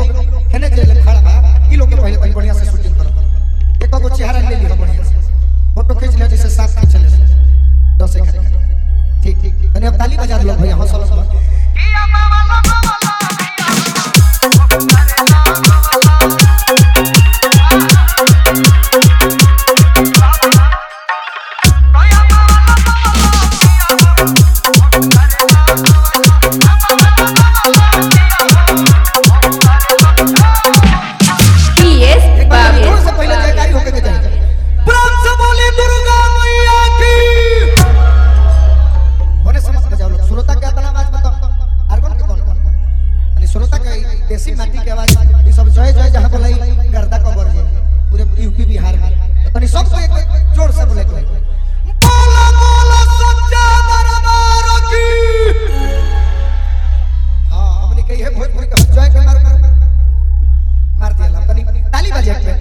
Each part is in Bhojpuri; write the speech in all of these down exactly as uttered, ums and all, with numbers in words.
लोग हेने जे खड़ा बा ई लोग के पहले तनी बढ़िया से शूटिंग करो एको गो चेहरा ले लियो बढ़िया से फोटो खींच लियो जैसे साथ खींच ले दस एक ठीक ठीक तनी अब ताली बजा लो भैया हौसला से देसी माटी के आवाज ये सब जय जय जहां बोलाई गर्दा कबर जे पूरे यूपी बिहार में तनी सब को एक जोर से बोले बोला बोला सच्चा दरबार की हां हमने कही है भोजपुरी का जय के मार मार दिया तनी ताली बजा के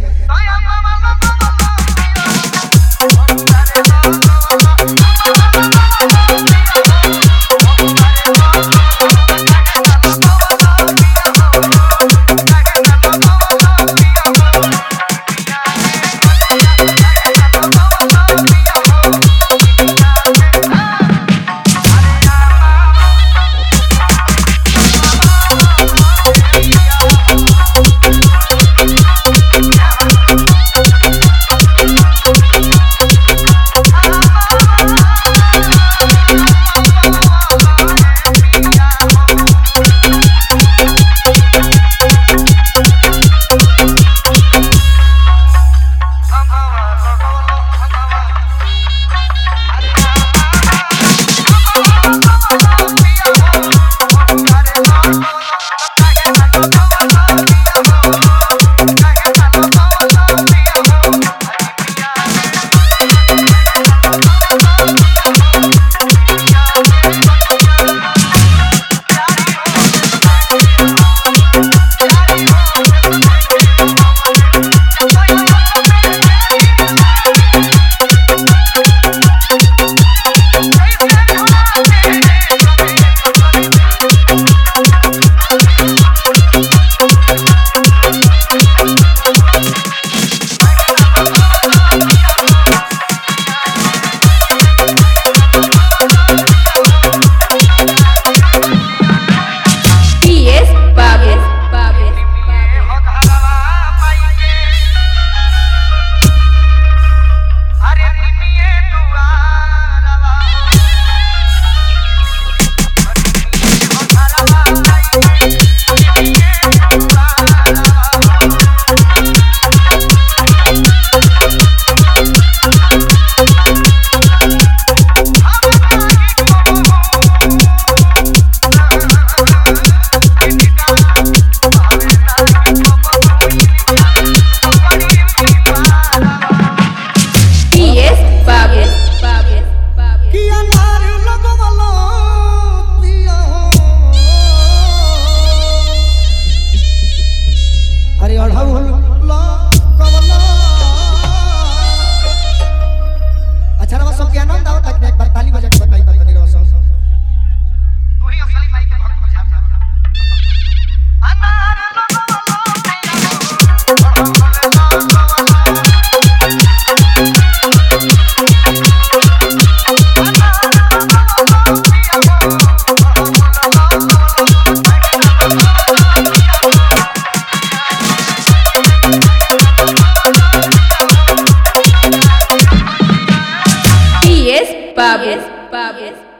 Babes, Babes.